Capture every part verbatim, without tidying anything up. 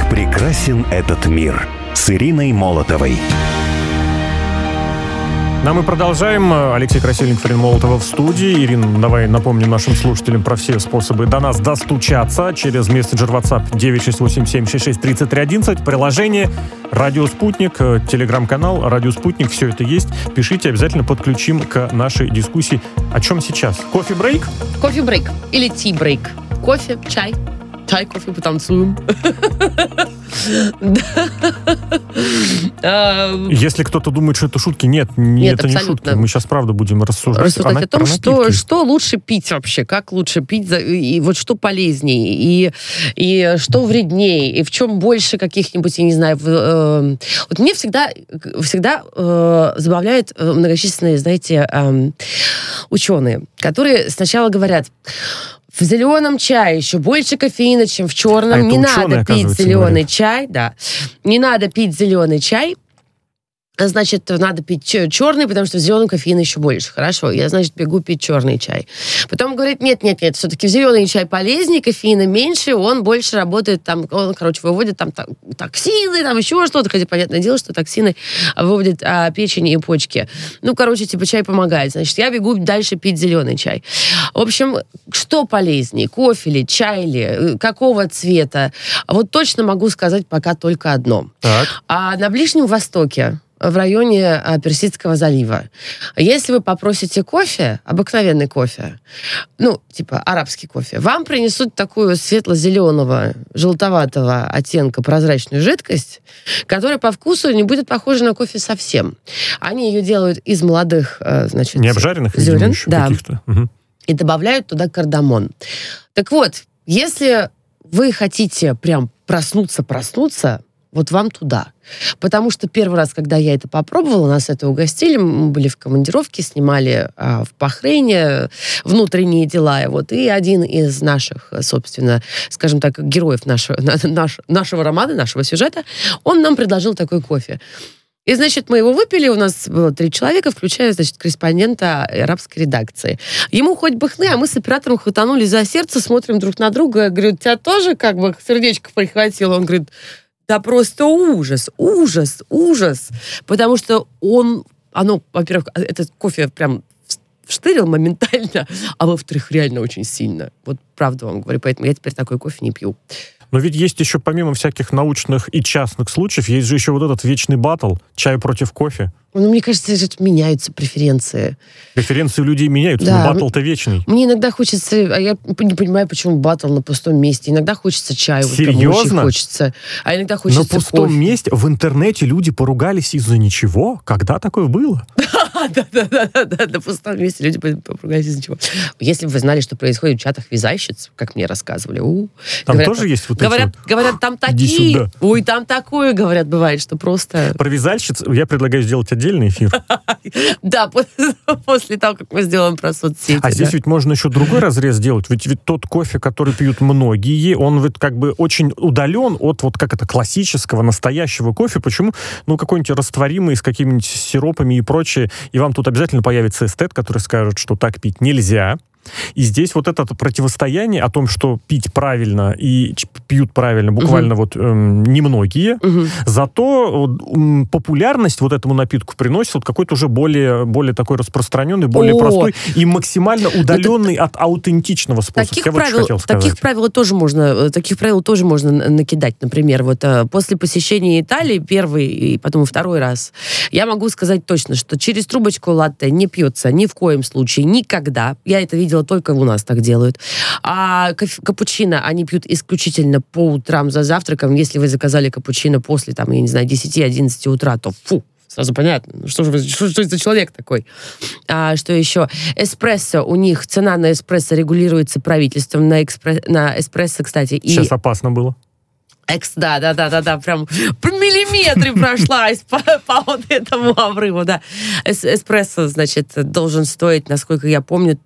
Как прекрасен этот мир с Ириной Молотовой. Ну, а мы продолжаем. Алексей Красильников, Ирина Молотова в студии. Ирина, давай напомним нашим слушателям про все способы до нас достучаться через мессенджер WhatsApp девять шесть восемь семь шесть шесть тридцать три одиннадцать, приложение «Радио Спутник», телеграм-канал «Радио Спутник». Все это есть. Пишите, обязательно подключим к нашей дискуссии. О чем сейчас? Кофе-брейк? Кофе-брейк или ти-брейк. Кофе, чай. Чай, кофе, потанцуем. Если кто-то думает, что это шутки, нет, нет это не шутки. Мы сейчас, правда, будем рассуждать, рассуждать о том, что, что лучше пить вообще, как лучше пить, и вот что полезнее, и, и что вреднее, и в чем больше каких-нибудь, я не знаю... Э, вот мне всегда, всегда э, забавляют многочисленные, знаете, э, ученые, которые сначала говорят... В зеленом чае еще больше кофеина, чем в черном. А не надо пить зеленый говорят. чай, да. Не надо пить зеленый чай. Значит, надо пить черный, потому что в зеленом кофеина еще больше. Хорошо, я, значит, бегу пить черный чай. Потом говорит, нет-нет-нет, все-таки в зеленый чай полезнее, кофеина меньше, он больше работает, там, он, короче, выводит там токсины, там еще что-то, хотя, понятное дело, что токсины выводят а, печень и почки. Ну, короче, типа, чай помогает. Значит, я бегу дальше пить зеленый чай. В общем, что полезнее, кофе ли, чай ли, какого цвета? Вот точно могу сказать пока только одно. Так. А на Ближнем Востоке, в районе а, Персидского залива. Если вы попросите кофе, обыкновенный кофе, ну, типа арабский кофе, вам принесут такую светло-зеленого, желтоватого оттенка прозрачную жидкость, которая по вкусу не будет похожа на кофе совсем. Они ее делают из молодых, значит, не обжаренных зерен, еще да, каких-то. Угу. И добавляют туда кардамон. Так вот, если вы хотите прям проснуться-проснуться, вот вам туда. Потому что первый раз, когда я это попробовала, нас это угостили, мы были в командировке, снимали а, в Бахрейне внутренние дела. И, вот, и один из наших, собственно, скажем так, героев нашего, наш, нашего романа, нашего сюжета, он нам предложил такой кофе. И, значит, мы его выпили, у нас было три человека, включая, значит, корреспондента арабской редакции. Ему хоть бы хны, а мы с оператором хватанули за сердце, смотрим друг на друга. Я говорю, тебя тоже как бы сердечко прихватило? Он говорит... Да просто ужас, ужас, ужас. Потому что он, оно, во-первых, этот кофе прям вштырил моментально, а во-вторых, реально очень сильно. Вот правда вам говорю, поэтому я теперь такой кофе не пью. Но ведь есть еще, помимо всяких научных и частных случаев, есть же еще вот этот вечный баттл, чай против кофе. Ну, мне кажется, это меняются преференции. Преференции у людей меняются, да. Но баттл-то вечный. Мне иногда хочется, а я не понимаю, почему баттл на пустом месте. Иногда хочется чаю. Серьезно? Вот очень хочется. А иногда хочется на пустом кофе. месте в интернете люди поругались из-за ничего? Когда такое было? Да-да-да, на пустом месте люди поругались из-за ничего. Если бы вы знали, что происходит в чатах вязальщиц, как мне рассказывали. Там тоже есть вот эти Говорят, говорят, там такие. Ой, там такое, говорят, бывает, что просто... Про вязальщиц я предлагаю сделать отдельный эфир. Да, после того, как мы сделаем про соцсети. А здесь ведь можно еще другой разрез сделать. Ведь, ведь тот кофе, который пьют многие, он ведь как бы очень удален от вот как это классического, настоящего кофе. Почему? Ну, какой-нибудь растворимый с какими-нибудь сиропами и прочее. И вам тут обязательно появится эстет, который скажет, что так пить нельзя. И здесь вот это противостояние о том, что пить правильно и пьют правильно буквально угу. вот эм, немногие, угу. зато эм, популярность вот этому напитку приносит вот какой-то уже более, более такой распространенный, более О! простой и максимально удаленный это, от аутентичного способа. Таких Я вот правил, хотел сказать. Таких правил тоже можно, таких правил тоже можно накидать. Например, вот после посещения Италии первый и потом второй раз, я могу сказать точно, что через трубочку латте не пьется ни в коем случае, никогда. Я это видела только у нас так делают. А капучино они пьют исключительно по утрам за завтраком. Если вы заказали капучино после, там, я не знаю, десять-одиннадцать утра, то фу, сразу понятно. Что же что, что это за человек такой? А, что еще? Эспрессо. У них цена на эспрессо регулируется правительством. На, экспресс, на эспрессо, кстати. Сейчас и... опасно было. Экс, да, да, да, да, да, прям по миллиметре прошлась по, по вот этому обрыву, да. Эс, эспрессо, значит, должен стоить, насколько я помню,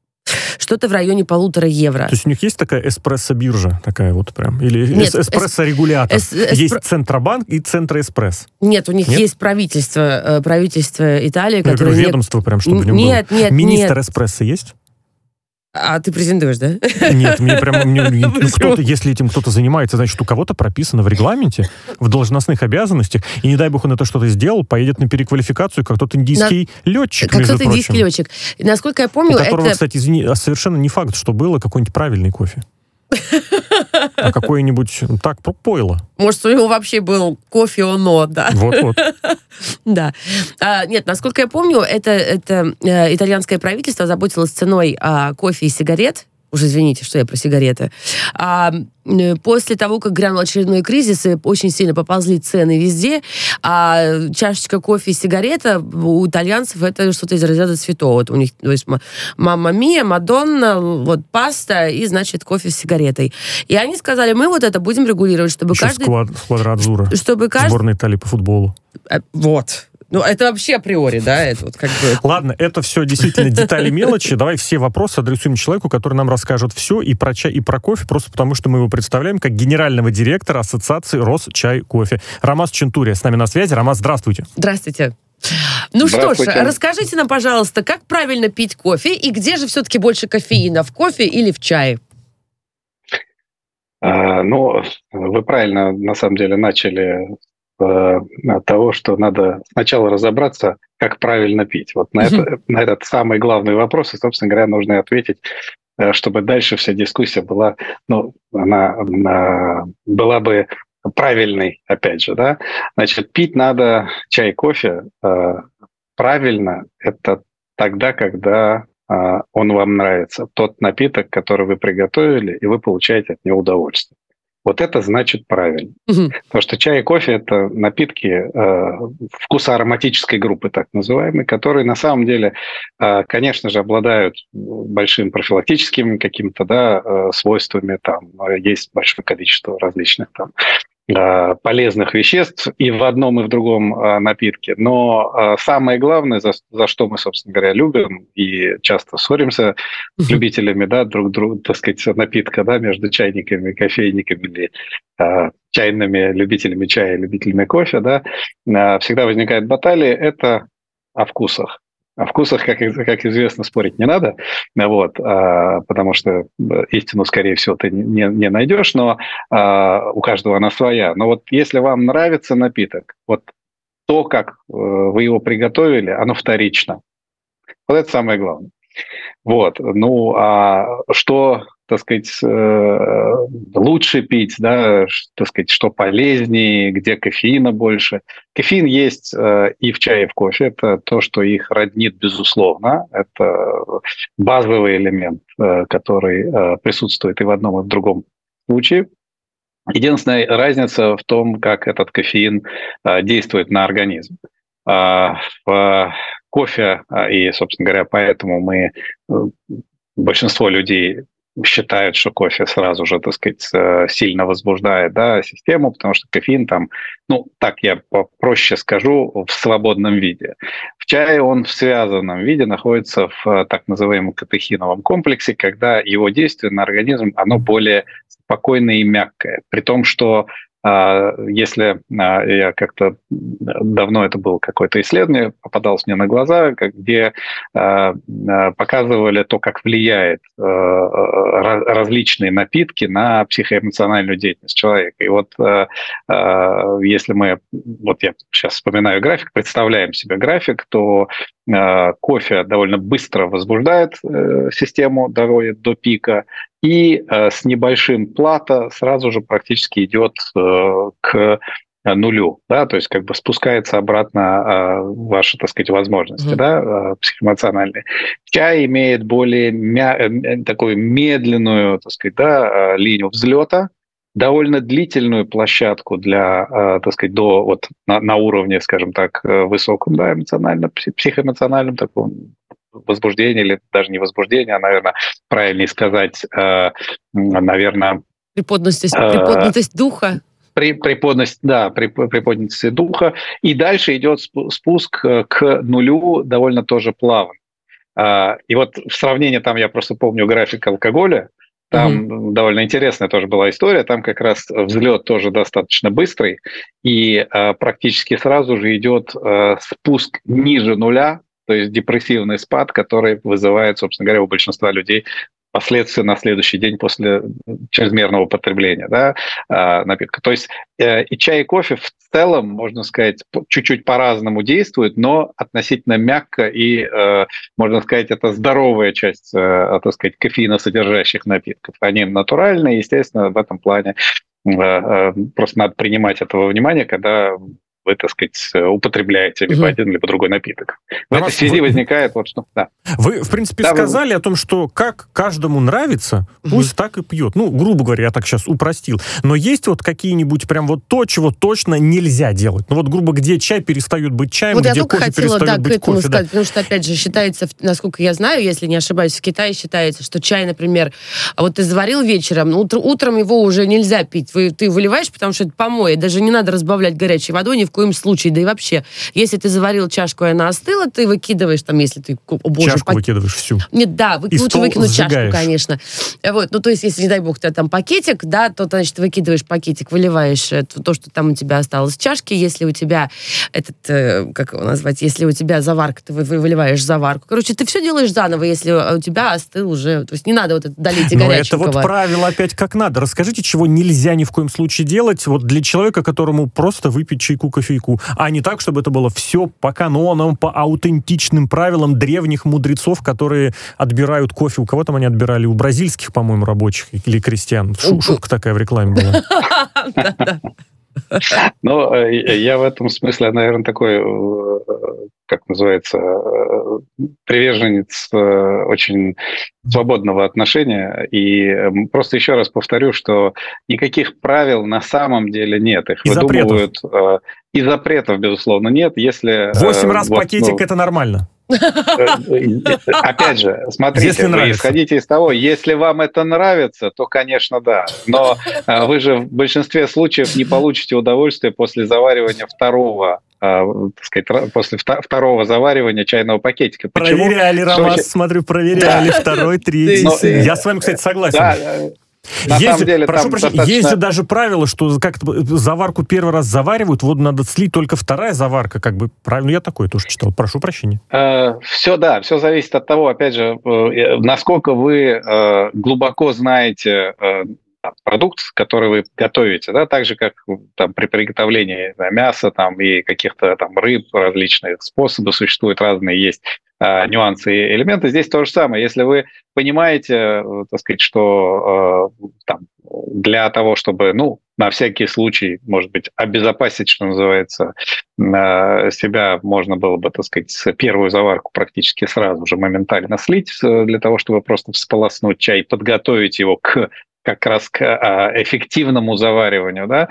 что-то в районе полутора евро. То есть у них есть такая эспрессо-биржа, такая вот прям? Или Нет, эспрессо-регулятор? эс, эс, есть эспр... Центробанк и Центроэспресс? Нет, у них нет? есть правительство, правительство Италии, я которое... говорю, ведомство прям, чтобы в нем нет, было. Нет, Министр нет. эспрессо есть? А ты презентуешь, да? Нет, мне прям... Мне, ну, кто-то, если этим кто-то занимается, значит, у кого-то прописано в регламенте, в должностных обязанностях, и не дай бог он это что-то сделал, поедет на переквалификацию, как тот индийский на... летчик, как между тот прочим. индийский летчик. Насколько я помню, у которого, это... кстати, извини, совершенно не факт, что было какой-нибудь правильный кофе. А какое-нибудь, так, пойло. Может, у него вообще был кофе оно, да? Вот-вот. Да. А, нет, насколько я помню, это, это э, итальянское правительство заботилось ценой а, кофе и сигарет. Уже извините, что я про сигареты. А, после того, как грянул очередной кризис, и очень сильно поползли цены везде, а чашечка кофе и сигарета у итальянцев это что-то из разряда святого. Вот у них, то есть, мамма мия, Мадонна, вот паста и, значит, кофе с сигаретой. И они сказали, мы вот это будем регулировать, чтобы Еще каждый... Сквад, сквадра Адзура. Чтобы каждый... Сборная Италии по футболу. Вот. Ну, это вообще априори, да? Это вот как бы... Ладно, это все действительно детали мелочи. Давай все вопросы адресуем человеку, который нам расскажет все и про чай, и про кофе, просто потому что мы его представляем как генерального директора Ассоциации Росчай-Кофе. Ромас Чентурия с нами на связи. Ромас, здравствуйте. Здравствуйте. Ну что ж, расскажите нам, пожалуйста, как правильно пить кофе и где же все-таки больше кофеина, в кофе или в чае? А, ну, вы правильно, на самом деле, начали от того, что надо сначала разобраться, как правильно пить. Вот на, это, на этот самый главный вопрос, и, собственно говоря, нужно ответить, чтобы дальше вся дискуссия была, ну, она, она была бы правильной, опять же, да. Значит, пить надо чай, кофе э, правильно, это тогда, когда э, он вам нравится. Тот напиток, который вы приготовили, и вы получаете от него удовольствие. Вот это значит правильно. Угу. Потому что чай и кофе – это напитки э, вкусоароматической группы, так называемые, которые на самом деле, э, конечно же, обладают большим профилактическим какими-то, да, э, свойствами. Там есть большое количество различных там полезных веществ и в одном, и в другом а, напитке. Но а, самое главное, за, за что мы, собственно говоря, любим и часто ссоримся с любителями, да, друг друга, так сказать, напитка, да, между чайниками, кофейниками или а, чайными любителями чая и любителями кофе, да, а, всегда возникает баталия, это о вкусах. О вкусах, как, как известно, спорить не надо, вот, а, потому что истину, скорее всего, ты не, не найдешь, но а, у каждого она своя. Но вот если вам нравится напиток, вот то, как вы его приготовили, оно вторично. Вот это самое главное. Вот. Ну, а что, так сказать, лучше пить, да, так сказать, что полезнее, где кофеина больше. Кофеин есть и в чае, и в кофе. Это то, что их роднит, безусловно. Это базовый элемент, который присутствует и в одном, и в другом случае. Единственная разница в том, как этот кофеин действует на организм. В кофе, и, собственно говоря, поэтому мы, большинство людей считают, что кофе сразу же, так сказать, сильно возбуждает, да, систему, потому что кофеин там, ну, так я проще скажу, в свободном виде. В чае он в связанном виде находится в так называемом катехиновом комплексе, когда его действие на организм, оно более спокойное и мягкое. При том, что если я как-то давно, это было какое-то исследование, попадалось мне на глаза, где показывали то, как влияет различные напитки на психоэмоциональную деятельность человека. И вот если мы, вот я сейчас вспоминаю график, представляем себе график, то кофе довольно быстро возбуждает систему, доводит до пика, и с небольшим плато сразу же практически идет к нулю, да, то есть как бы спускается обратно ваши, так сказать, возможности, mm-hmm. да, психоэмоциональные. Чай имеет более мя- такую медленную, так сказать, да, линию взлета, довольно длительную площадку для, так сказать, до вот на, на уровне, скажем так, высоком, да, эмоциональном, психоэмоциональном таком возбуждение, или даже не возбуждение, а, наверное, правильнее сказать, э, наверное... Приподнятость, э, приподнятость духа. При, приподнятость, да, при, приподнятость духа. И дальше идет спуск к нулю довольно тоже плавно. Э, и вот в сравнении, там я просто помню график алкоголя, там mm-hmm. довольно интересная тоже была история, там как раз взлет тоже достаточно быстрый, и э, практически сразу же идет э, спуск ниже нуля, то есть депрессивный спад, который вызывает, собственно говоря, у большинства людей последствия на следующий день после чрезмерного потребления, да, напитка. То есть и чай, и кофе в целом, можно сказать, чуть-чуть по-разному действуют, но относительно мягко и, можно сказать, это здоровая часть, так сказать, кофеиносодержащих напитков. Они натуральные, естественно, в этом плане просто надо принимать этого внимания, когда вы, так сказать, употребляете либо угу. один, либо другой напиток. В этой связи вы... возникает вот что... Да. Вы, в принципе, да, сказали вы... о том, что как каждому нравится, угу. пусть так и пьет. Ну, грубо говоря, я так сейчас упростил. Но есть вот какие-нибудь прям вот то, чего точно нельзя делать? Ну вот, грубо, где чай перестает быть чаем, вот где кофе хотела, перестает да, быть кофе. Сказать, да. Потому что, опять же, считается, насколько я знаю, если не ошибаюсь, в Китае считается, что чай, например, вот ты заварил вечером, но утр- утром его уже нельзя пить. Вы, ты выливаешь, потому что это помой. Даже не надо разбавлять горячей водой ни в коем случае. Да и вообще, если ты заварил чашку, и она остыла, ты выкидываешь, там, если ты... О, боже, чашку пак... выкидываешь всю. Нет, да, вы... лучше выкинуть сжигаешь. Чашку, конечно. Вот, ну, то есть, если, не дай бог, у тебя там пакетик, да, то, значит, выкидываешь пакетик, выливаешь это, то, что там у тебя осталось в чашке. Если у тебя этот, э, как его назвать, если у тебя заварка, ты выливаешь заварку. Короче, ты все делаешь заново, если у тебя остыл уже... То есть, не надо вот это долить и горячего. Но это вот правило опять как надо. Расскажите, чего нельзя ни в коем случае делать вот для человека, которому просто выпить чайку, кофейку, а не так, чтобы это было все по канонам, по аутентичным правилам древних мудрецов, которые отбирают кофе. У кого там они отбирали? У бразильских, по-моему, рабочих или крестьян. Шутка такая в рекламе была. Ну, я в этом смысле, наверное, такой, как называется, приверженец очень свободного отношения. И просто еще раз повторю, что никаких правил на самом деле нет. Их и выдумывают. Запретов. И запретов, безусловно, нет. Если Восемь раз вот, пакетик ну, это нормально. Опять же, смотрите, вы исходите из того, если вам это нравится, то, конечно, да. Но вы же в большинстве случаев не получите удовольствие после заваривания второго, так сказать, после второго заваривания чайного пакетика. Почему? Проверяли, Ромас, что... смотрю, проверяли да. второй, третий. Но, Я с вами, кстати, согласен. Да, На есть, самом деле, прошу там прощения, достаточно... есть же даже правило, что как заварку первый раз заваривают, воду надо слить, только вторая заварка, как бы, правильно, я такое тоже читал, прошу прощения. Э, все, да, все зависит от того, опять же, э, насколько вы э, глубоко знаете э, продукт, который вы готовите, да, так же, как там, при приготовлении да, мяса там, и каких-то там рыб, различных способов существуют разные, есть э, нюансы и элементы. Здесь то же самое. Если вы понимаете, так сказать, что э, там, для того, чтобы, ну, на всякий случай, может быть, обезопасить, что называется, э, себя, можно было бы, так сказать, первую заварку практически сразу же моментально слить, для того, чтобы просто всполоснуть чай, подготовить его к как раз к эффективному завариванию, да,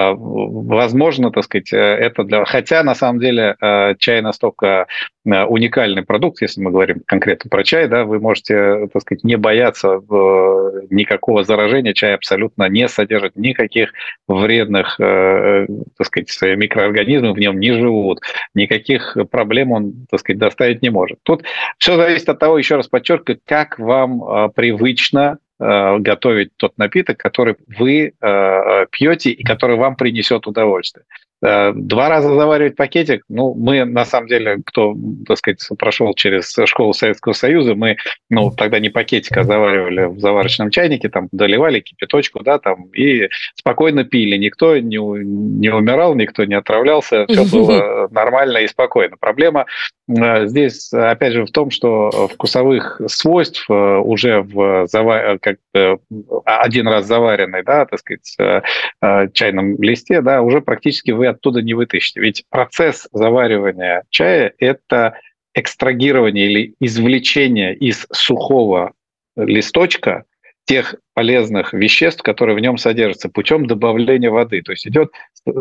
возможно, так сказать, это для... Хотя, на самом деле, чай настолько уникальный продукт, если мы говорим конкретно про чай, да, вы можете, так сказать, не бояться никакого заражения, чай абсолютно не содержит никаких вредных, так сказать, микроорганизмов, в нем не живут, никаких проблем он, так сказать, доставить не может. Тут все зависит от того, еще раз подчеркиваю, как вам привычно готовить тот напиток, который вы э, пьете и который вам принесет удовольствие. Э, два раза заваривать пакетик, ну, мы, на самом деле, кто, так сказать, прошел через школу Советского Союза, мы, ну, тогда не пакетик, а заваривали в заварочном чайнике, там, доливали кипяточку, да, там, и спокойно пили. Никто не, не умирал, никто не отравлялся, все было нормально и спокойно. Проблема э, здесь, опять же, в том, что вкусовых свойств э, уже в завар... как один раз заваренный, да, так сказать, чайном листе, да, уже практически вы оттуда не вытащите. Ведь процесс заваривания чая – это экстрагирование или извлечение из сухого листочка тех полезных веществ, которые в нем содержатся, путем добавления воды. То есть идет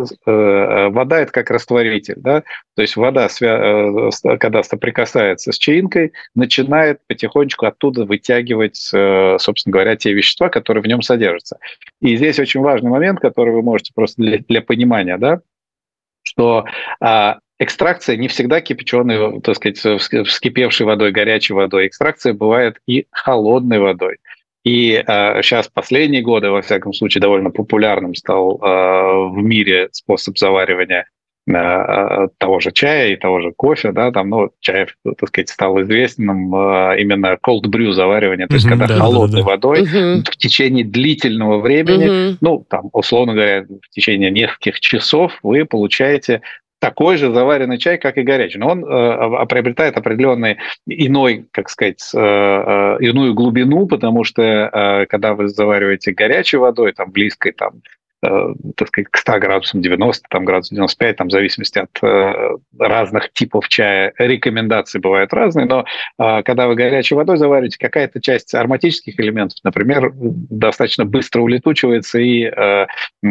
вода, это как растворитель, да? То есть вода, когда соприкасается с чаинкой, начинает потихонечку оттуда вытягивать, собственно говоря, те вещества, которые в нем содержатся. И здесь очень важный момент, который вы можете просто для, для понимания, да, что экстракция не всегда кипяченой, так сказать, вскипевшей водой, горячей водой. Экстракция бывает и холодной водой. И э, сейчас последние годы, во всяком случае, довольно популярным стал э, в мире способ заваривания того же чая и того же кофе, да, там, ну, чай, так сказать, стал известным именно cold brew заваривание, то есть mm-hmm, когда да, холодной да, да. водой mm-hmm. в течение длительного времени, mm-hmm. ну, там, условно говоря, в течение нескольких часов вы получаете такой же заваренный чай, как и горячий. Но он э, приобретает определенный иной, как сказать, э, э, иную глубину, потому что э, когда вы завариваете горячей водой, там, близкой, там, э, так сказать, к ста градусам, девяноста, там, градусов девяносто пять, там, в зависимости от э, разных типов чая, рекомендации бывают разные, но э, когда вы горячей водой завариваете, какая-то часть ароматических элементов, например, достаточно быстро улетучивается, и э,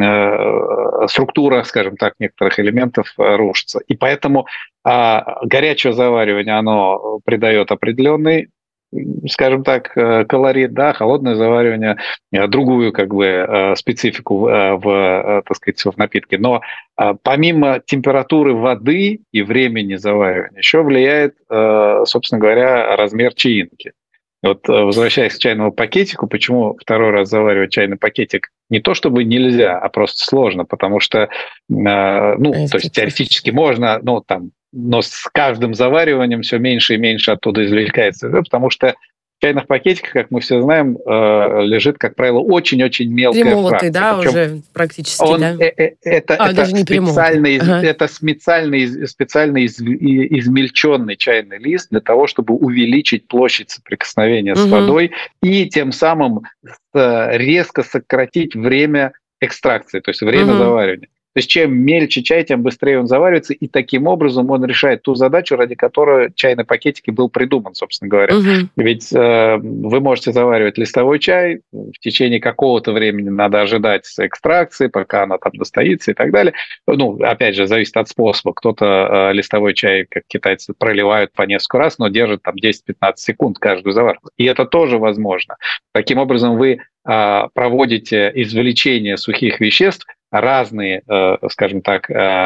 э, структура, скажем так, некоторых элементов э, рушится. И поэтому э, горячее заваривание, оно придает определенный, скажем так, колорит, да, холодное заваривание, другую как бы специфику в, так сказать, в напитке. Но помимо температуры воды и времени заваривания еще влияет, собственно говоря, размер чаинки. Вот возвращаясь к чайному пакетику, почему второй раз заваривать чайный пакетик не то чтобы нельзя, а просто сложно, потому что, ну, то есть теоретически можно, ну, там, но с каждым завариванием все меньше и меньше оттуда извлекается, да, потому что в чайных пакетиках, как мы все знаем, лежит, как правило, очень-очень мелкая перемолотый, фракция. да, причем уже практически, он, да? Это, а, это, специально, ага. это специально, специально из, измельченный чайный лист для того, чтобы увеличить площадь соприкосновения угу. с водой и тем самым резко сократить время экстракции, то есть время угу. заваривания. То есть чем мельче чай, тем быстрее он заваривается, и таким образом он решает ту задачу, ради которой чайный пакетик и был придуман, собственно говоря. Угу. Ведь э, вы можете заваривать листовой чай, в течение какого-то времени надо ожидать экстракции, пока она там достоится и так далее. Ну, опять же, зависит от способа. Кто-то э, листовой чай, как китайцы, проливают по несколько раз, но держит там десять-пятнадцать секунд каждую заварку. И это тоже возможно. Таким образом, вы э, проводите извлечение сухих веществ, разные, скажем так,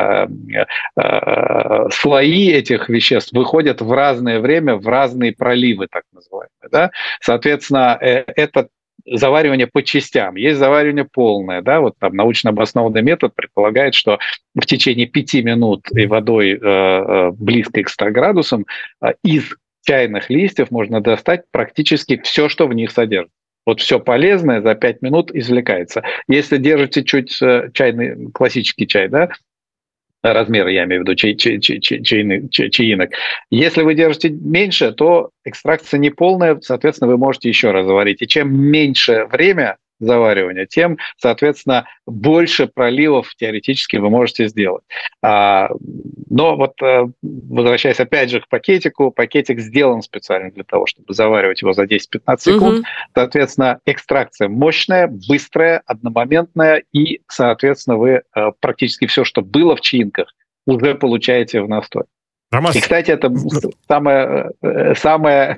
слои этих веществ выходят в разное время, в разные проливы, так называемые. Да? Соответственно, это заваривание по частям. Есть заваривание полное. Да? Вот там научно обоснованный метод предполагает, что в течение пяти минут и водой близкой к ста градусам из чайных листьев можно достать практически все, что в них содержится. Вот все полезное за пять минут извлекается. Если держите чуть чайный, классический чай, да, размер, я имею в виду, чай, чай, чай, чайный, чай, чаинок. Если вы держите меньше, то экстракция не полная, соответственно, вы можете еще раз заварить. И чем меньше время заваривания, тем, соответственно, больше проливов теоретически вы можете сделать. А, но вот, возвращаясь опять же к пакетику, пакетик сделан специально для того, чтобы заваривать его за десять-пятнадцать секунд. Угу. Соответственно, экстракция мощная, быстрая, одномоментная, и, соответственно, вы практически все, что было в чаинках, уже получаете в настой. Ромас... И, кстати, это самое, самое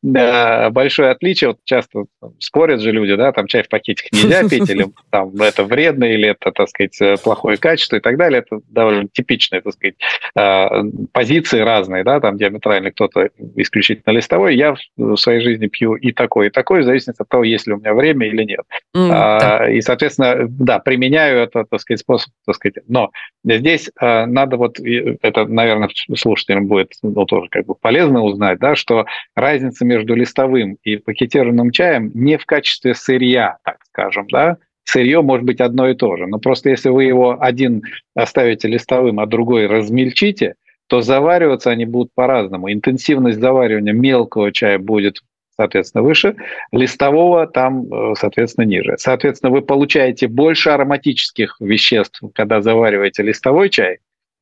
большое отличие. Вот часто спорят же люди, да, там чай в пакетиках нельзя пить, или там это вредно, или это, так сказать, плохое качество и так далее. Это довольно типичные, так сказать, позиции разные, да, там диаметрально кто-то исключительно листовой. Я в своей жизни пью и такой, и такой, в зависимости от того, есть ли у меня время или нет. Mm, а, да. И, соответственно, да, применяю это, так сказать, способ, так сказать. Но здесь надо вот, это, наверное, слушать, будет, ну, тоже как бы полезно узнать, да, что разница между листовым и пакетированным чаем не в качестве сырья, так скажем, да. Сырье может быть одно и то же, но просто если вы его один оставите листовым, а другой размельчите, то завариваться они будут по-разному. Интенсивность заваривания мелкого чая будет, соответственно, выше, листового там, соответственно, ниже. Соответственно, вы получаете больше ароматических веществ, когда завариваете листовой чай,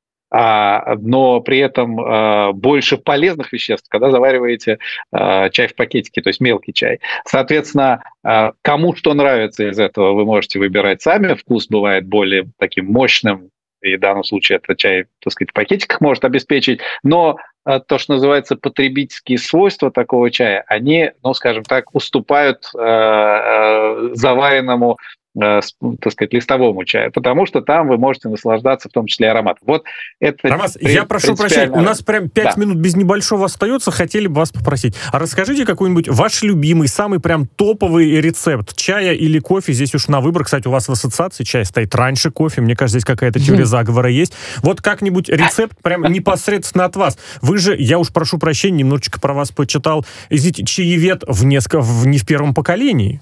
А, но при этом а, больше полезных веществ, когда завариваете а, чай в пакетике, то есть мелкий чай. Соответственно, а, кому что нравится из этого, вы можете выбирать сами. Вкус бывает более таким мощным, и в данном случае это чай, так сказать, в пакетиках может обеспечить. Но а, то, что называется потребительские свойства такого чая, они, ну, скажем так, уступают а, а, заваренному так сказать, листовому чаю, потому что там вы можете наслаждаться в том числе ароматом. Вот это... Ромас, я прошу прощения, у нас прям пять да. минут без небольшого остается, хотели бы вас попросить. А расскажите какой-нибудь ваш любимый, самый прям топовый рецепт чая или кофе, здесь уж на выбор, кстати, у вас в ассоциации чай стоит раньше кофе, мне кажется, здесь какая-то теория заговора есть. Вот как-нибудь рецепт прям непосредственно от вас. Вы же, я уж прошу прощения, немножечко про вас почитал, извините, чаевед в, несколько, в, не в первом поколении.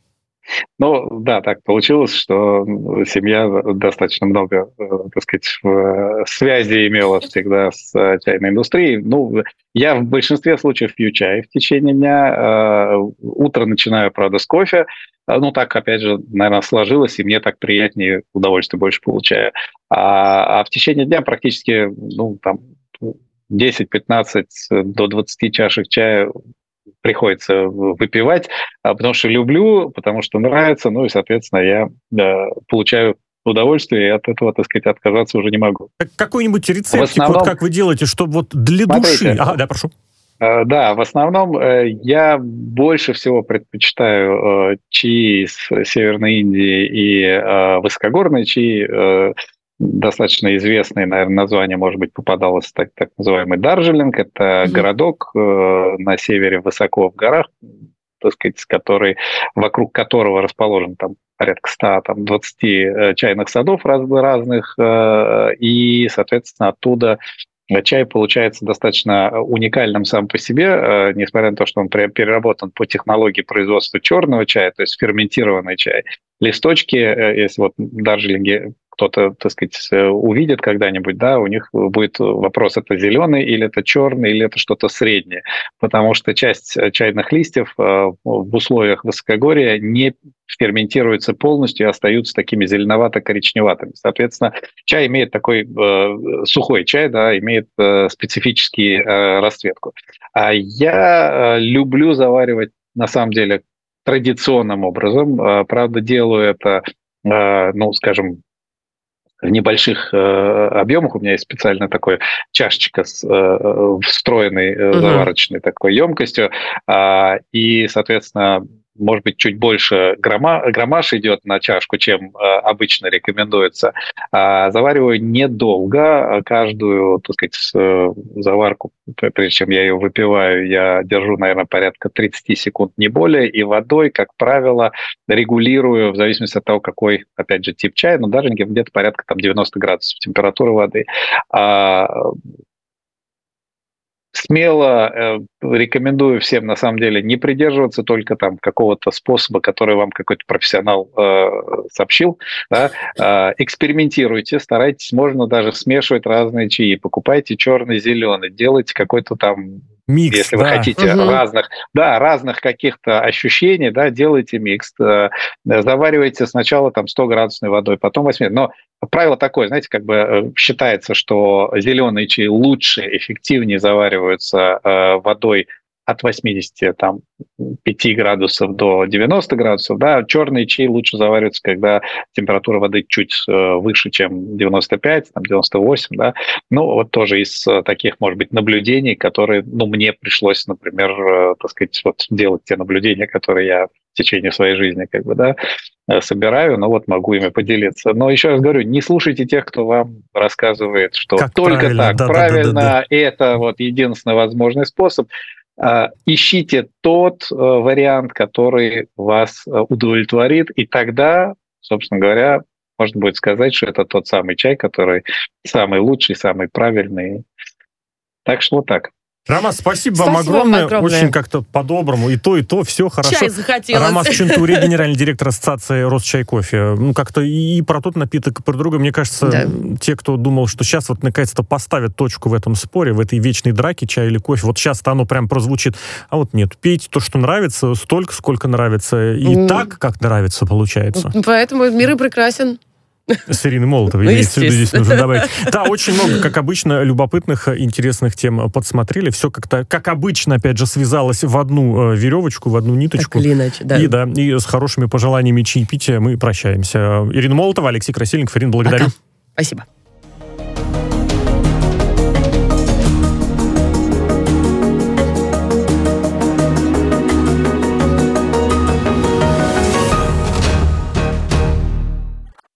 Ну, да, так получилось, что семья достаточно много, так сказать, связи имела всегда с чайной индустрией. Ну, я в большинстве случаев пью чай в течение дня. Утро начинаю, правда, с кофе. Ну, так, опять же, наверное, сложилось, и мне так приятнее, удовольствие больше получаю. А, а в течение дня практически, ну, там, десять-пятнадцать до двадцати чашек чая приходится выпивать, потому что люблю, потому что нравится, ну и, соответственно, я да, получаю удовольствие, и от этого, так сказать, отказаться уже не могу. Какой-нибудь рецептик, основном... вот как вы делаете, чтобы вот для Смотрите, души... Ага, да, прошу. Да, в основном я больше всего предпочитаю чаи из Северной Индии и высокогорные чаи. Достаточно известное, наверное, название, может быть, попадалось, так, так называемый Дарджилинг. Это mm-hmm. городок э, на севере, высоко в горах, так сказать, который, вокруг которого расположен там порядка ста двадцати э, чайных садов раз, разных, э, и, соответственно, оттуда чай получается достаточно уникальным сам по себе, э, несмотря на то, что он переработан по технологии производства черного чая, то есть ферментированный чай. Листочки, э, если вот в Дарджилинге кто-то, так сказать, увидит когда-нибудь, да, у них будет вопрос, это зеленый или это черный, или это что-то среднее. Потому что часть чайных листьев в условиях высокогорья не ферментируются полностью и остаются такими зеленовато-коричневатыми. Соответственно, чай имеет такой э, сухой чай, да, имеет э, специфический э, расцветку. А я э, люблю заваривать, на самом деле, традиционным образом. Э, правда, делаю это, э, ну, скажем, в небольших э, объемах. У меня есть специально такая чашечка с э, встроенной э, uh-huh. заварочной такой емкостью. Э, и, соответственно, может быть, чуть больше грамма, граммаж идет на чашку, чем э, обычно рекомендуется. А завариваю недолго. Каждую, так сказать, заварку, прежде чем я ее выпиваю, я держу, наверное, порядка тридцать секунд, не более. И водой, как правило, регулирую в зависимости от того, какой, опять же, тип чая. Но даже где-то порядка там, девяносто градусов температуры воды. А, Смело э, рекомендую всем, на самом деле, не придерживаться только там какого-то способа, который вам какой-то профессионал э, сообщил. Да? Э, экспериментируйте, старайтесь, можно даже смешивать разные чаи. Покупайте черный, зеленый, делайте какой-то там... Микс, если да. вы хотите угу. разных, да, разных каких-то ощущений, да, делайте микс, заваривайте сначала там сто градусной водой, потом восемьдесят. Но правило такое, знаете, как бы считается, что зеленые чаи лучше, эффективнее завариваются э, водой от восьмидесяти пяти градусов до девяноста градусов, да, черные чаи лучше завариваются, когда температура воды чуть выше, чем девяносто пять, там, девяносто восемь, да. Ну, вот тоже из таких, может быть, наблюдений, которые, ну, мне пришлось, например, так сказать, вот делать те наблюдения, которые я в течение своей жизни, как бы, да, собираю, но вот могу ими поделиться. Но еще раз говорю, не слушайте тех, кто вам рассказывает, что как только так, да, правильно, да, да, да. это вот единственный возможный способ. Ищите тот вариант, который вас удовлетворит, и тогда, собственно говоря, можно будет сказать, что это тот самый чай, который самый лучший, самый правильный. Так что вот так. Ромас, спасибо, спасибо вам огромное. огромное. Очень как-то по-доброму. И то, и то, все хорошо. Чай захотелось. Ромас Чентури, генеральный директор ассоциации Росчай кофе. Ну, как-то и про тот напиток, и про другой. Мне кажется, да. те, кто думал, что сейчас вот наконец-то поставят точку в этом споре, в этой вечной драке, чай или кофе, вот сейчас-то оно прям прозвучит. А вот нет, пейте то, что нравится, столько, сколько нравится. И mm. так, как нравится, получается. Поэтому мир и прекрасен. С Ириной Молотовой, ну, имеется в виду, здесь нужно добавить. Да, очень много, как обычно, любопытных, интересных тем подсмотрели. Все как-то, как обычно, опять же, связалось в одну э, веревочку, в одну ниточку. Так или иначе, да. И, да, и с хорошими пожеланиями чаепития мы прощаемся. Ирина Молотова, Алексей Красильников. Ирина, благодарю. Пока. Спасибо.